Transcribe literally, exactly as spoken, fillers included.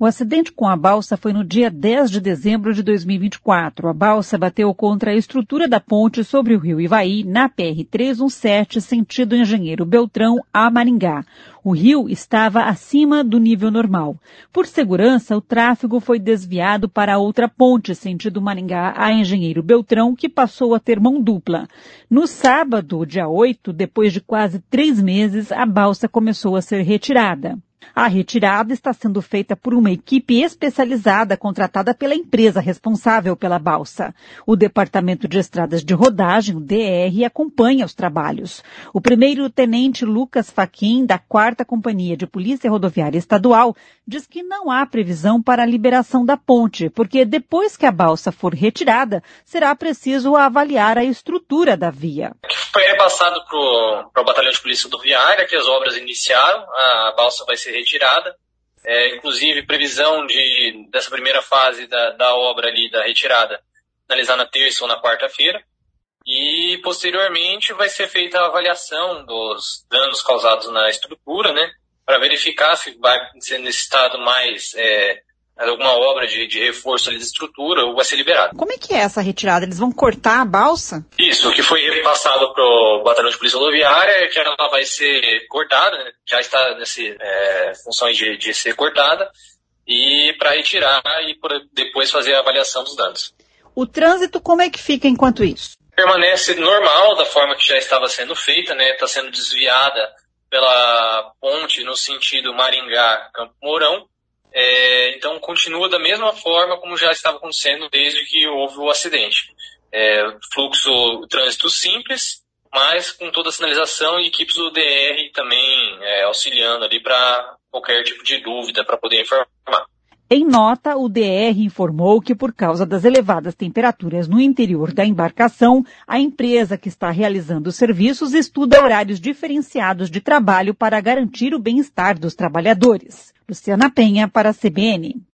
O acidente com a balsa foi no dia dez de dezembro de dois mil e vinte e quatro. A balsa bateu contra a estrutura da ponte sobre o rio Ivaí, na P R trezentos e dezessete, sentido Engenheiro Beltrão a Maringá. O rio estava acima do nível normal. Por segurança, o tráfego foi desviado para outra ponte, sentido Maringá a Engenheiro Beltrão, que passou a ter mão dupla. No sábado, dia oito, depois de quase três meses, a balsa começou a ser retirada. A retirada está sendo feita por uma equipe especializada contratada pela empresa responsável pela balsa. O Departamento de Estradas de Rodagem, o D R, acompanha os trabalhos. O primeiro-tenente Lucas Fachin, da quarta Companhia de Polícia Rodoviária Estadual, diz que não há previsão para a liberação da ponte, porque depois que a balsa for retirada, será preciso avaliar a estrutura da via. Foi repassado para o Batalhão de Polícia Rodoviária que as obras iniciaram, a balsa vai ser retirada, é, inclusive previsão de, dessa primeira fase da, da obra ali, da retirada, finalizar na terça ou na quarta-feira, e posteriormente vai ser feita a avaliação dos danos causados na estrutura, né, para verificar se vai ser necessitado mais é, alguma obra de, de reforço ali da estrutura ou vai ser liberado. Como é que é essa retirada? Eles vão cortar a balsa? Isso, o que foi repassado para o Batalhão de Polícia Rodoviária é que ela vai ser cortada, né? Já está nessa é, função de, de ser cortada, e para retirar e por, depois fazer a avaliação dos danos. O trânsito, como é que fica enquanto isso? Permanece normal, da forma que já estava sendo feita, né? Está sendo desviada pela ponte no sentido Maringá-Campo Mourão. É, então continua da mesma forma como já estava acontecendo desde que houve o acidente. É, fluxo, trânsito simples, mas com toda a sinalização e equipes do D R também é, auxiliando ali para qualquer tipo de dúvida para poder informar. Em nota, o D R informou que por causa das elevadas temperaturas no interior da embarcação, a empresa que está realizando os serviços estuda horários diferenciados de trabalho para garantir o bem-estar dos trabalhadores. Luciana Penha, para a C B N.